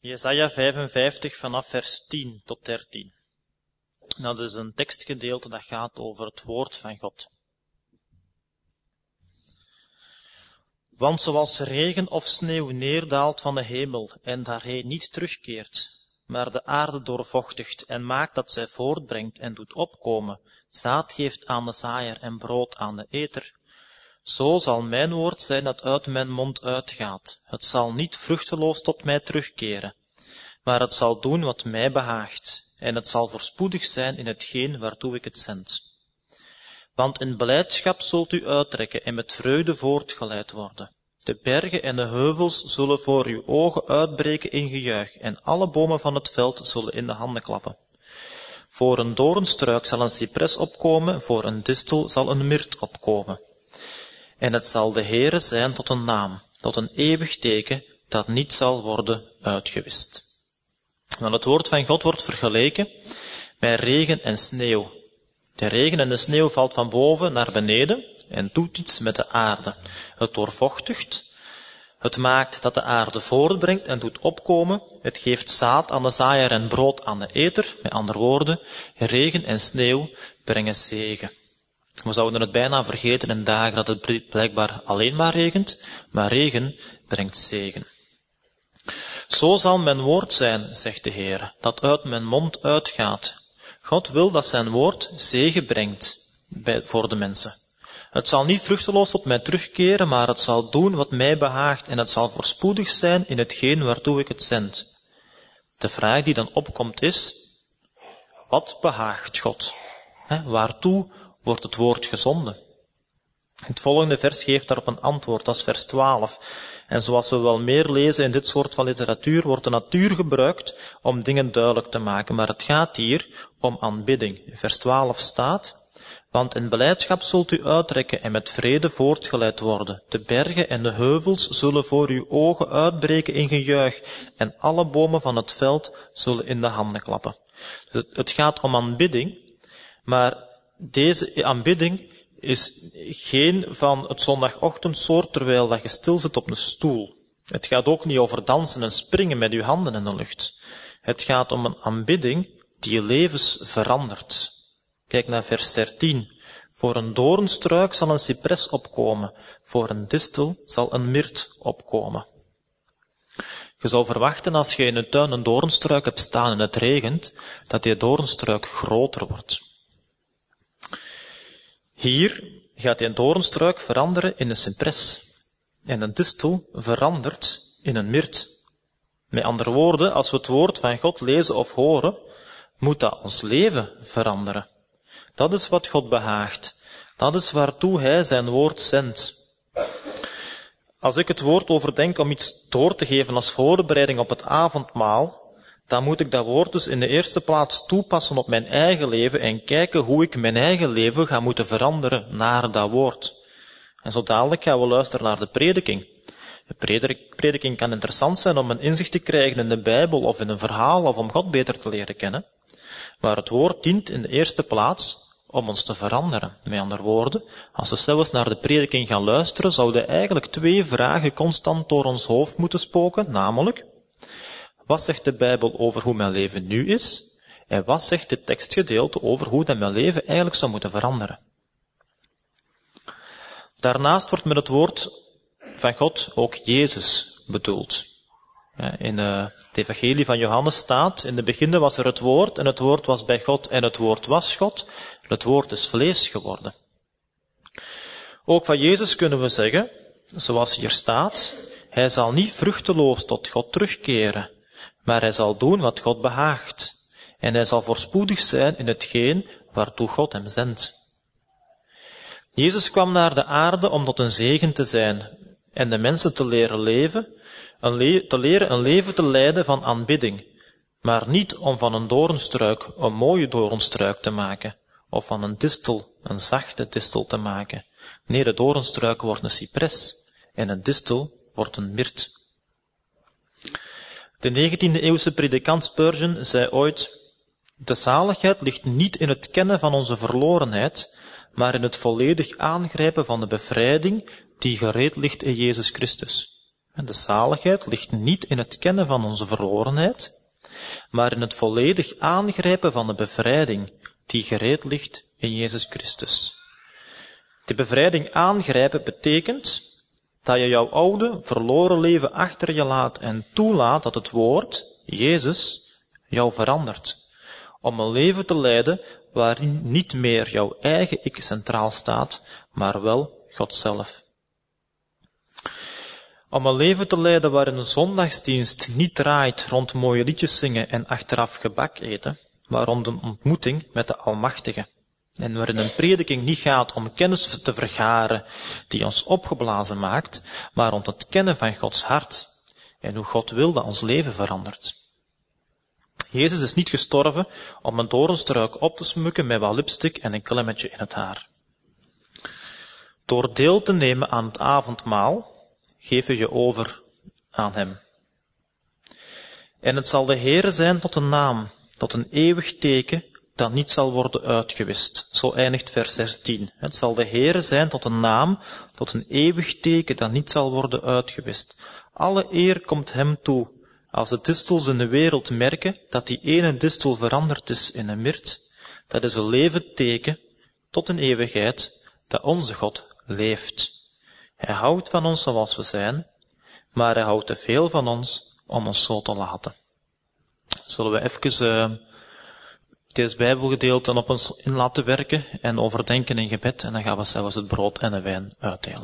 Jesaja 55 vanaf vers 10 tot 13. Dat is een tekstgedeelte dat gaat over het woord van God. Want zoals regen of sneeuw neerdaalt van de hemel en daarheen niet terugkeert, maar de aarde doorvochtigt en maakt dat zij voortbrengt en doet opkomen, zaad geeft aan de zaaier en brood aan de eter, zo zal mijn woord zijn dat uit mijn mond uitgaat. Het zal niet vruchteloos tot mij terugkeren, maar het zal doen wat mij behaagt, en het zal voorspoedig zijn in hetgeen waartoe ik het zend. Want in blijdschap zult u uittrekken en met vreugde voortgeleid worden. De bergen en de heuvels zullen voor uw ogen uitbreken in gejuich, en alle bomen van het veld zullen in de handen klappen. Voor een doornstruik zal een cipres opkomen, voor een distel zal een mirt opkomen. En het zal de Heere zijn tot een naam, tot een eeuwig teken, dat niet zal worden uitgewist. Want het woord van God wordt vergeleken met regen en sneeuw. De regen en de sneeuw valt van boven naar beneden en doet iets met de aarde. Het doorvochtigt, het maakt dat de aarde voortbrengt en doet opkomen. Het geeft zaad aan de zaaier en brood aan de eter. Met andere woorden, regen en sneeuw brengen zegen. We zouden het bijna vergeten in dagen dat het blijkbaar alleen maar regent, maar regen brengt zegen. Zo zal mijn woord zijn, zegt de Heer, dat uit mijn mond uitgaat. God wil dat zijn woord zegen brengt voor de mensen. Het zal niet vruchteloos tot mij terugkeren, maar het zal doen wat mij behaagt en het zal voorspoedig zijn in hetgeen waartoe ik het zend. De vraag die dan opkomt is, wat behaagt God? Waartoe wordt het woord gezonden? Het volgende vers geeft daarop een antwoord, dat is vers 12. En zoals we wel meer lezen in dit soort van literatuur, wordt de natuur gebruikt om dingen duidelijk te maken. Maar het gaat hier om aanbidding. In vers 12 staat, want in blijdschap zult u uittrekken en met vrede voortgeleid worden. De bergen en de heuvels zullen voor uw ogen uitbreken in gejuich en alle bomen van het veld zullen in de handen klappen. Dus het gaat om aanbidding, maar deze aanbidding is geen van het zondagochtendsoort terwijl dat je stil zit op een stoel. Het gaat ook niet over dansen en springen met je handen in de lucht. Het gaat om een aanbidding die levens verandert. Kijk naar vers 13. Voor een doornstruik zal een cipres opkomen, voor een distel zal een mirt opkomen. Je zou verwachten als je in een tuin een doornstruik hebt staan en het regent, dat die doornstruik groter wordt. Hier gaat die doornstruik veranderen in een cipres. En een distel verandert in een mirt. Met andere woorden, als we het woord van God lezen of horen, moet dat ons leven veranderen. Dat is wat God behaagt. Dat is waartoe Hij zijn woord zendt. Als ik het woord overdenk om iets door te geven als voorbereiding op het avondmaal, dan moet ik dat woord dus in de eerste plaats toepassen op mijn eigen leven en kijken hoe ik mijn eigen leven ga moeten veranderen naar dat woord. En zo dadelijk gaan we luisteren naar de prediking. De prediking kan interessant zijn om een inzicht te krijgen in de Bijbel of in een verhaal of om God beter te leren kennen. Maar het woord dient in de eerste plaats om ons te veranderen. Met andere woorden, als we zelfs naar de prediking gaan luisteren, zouden eigenlijk 2 vragen constant door ons hoofd moeten spoken, namelijk, wat zegt de Bijbel over hoe mijn leven nu is? En wat zegt dit tekstgedeelte over hoe dat mijn leven eigenlijk zou moeten veranderen? Daarnaast wordt met het woord van God ook Jezus bedoeld. In het evangelie van Johannes staat, in het begin was er het woord, en het woord was bij God, en het woord was God, en het woord is vlees geworden. Ook van Jezus kunnen we zeggen, zoals hier staat, hij zal niet vruchteloos tot God terugkeren, maar hij zal doen wat God behaagt. En hij zal voorspoedig zijn in hetgeen waartoe God hem zendt. Jezus kwam naar de aarde om tot een zegen te zijn en de mensen te leren leven, te leren een leven te leiden van aanbidding, maar niet om van een doornstruik een mooie doornstruik te maken, of van een distel een zachte distel te maken. Nee, de doornstruik wordt een cipres en een distel wordt een mirt. De 19e-eeuwse predikant Spurgeon zei ooit, de zaligheid ligt niet in het kennen van onze verlorenheid, maar in het volledig aangrijpen van de bevrijding die gereed ligt in Jezus Christus. De zaligheid ligt niet in het kennen van onze verlorenheid, maar in het volledig aangrijpen van de bevrijding die gereed ligt in Jezus Christus. De bevrijding aangrijpen betekent dat je jouw oude, verloren leven achter je laat en toelaat dat het woord, Jezus, jou verandert. Om een leven te leiden waarin niet meer jouw eigen ik centraal staat, maar wel God zelf. Om een leven te leiden waarin een zondagsdienst niet draait rond mooie liedjes zingen en achteraf gebak eten, maar rond een ontmoeting met de Almachtige. En waarin een prediking niet gaat om kennis te vergaren die ons opgeblazen maakt, maar rond het kennen van Gods hart en hoe God wil dat ons leven verandert. Jezus is niet gestorven om een doornstruik op te smukken met wat lipstick en een klemmetje in het haar. Door deel te nemen aan het avondmaal, geef je je over aan hem. En het zal de Heere zijn tot een naam, tot een eeuwig teken, dat niet zal worden uitgewist. Zo eindigt vers 13. Het zal de Heere zijn tot een naam, tot een eeuwig teken, dat niet zal worden uitgewist. Alle eer komt hem toe. Als de distels in de wereld merken dat die ene distel veranderd is in een mirt, dat is een levend teken tot een eeuwigheid dat onze God leeft. Hij houdt van ons zoals we zijn, maar hij houdt te veel van ons om ons zo te laten. Zullen we even deze Bijbelgedeelte op ons in laten werken en overdenken in gebed, en dan gaan we zelfs het brood en de wijn uitdelen.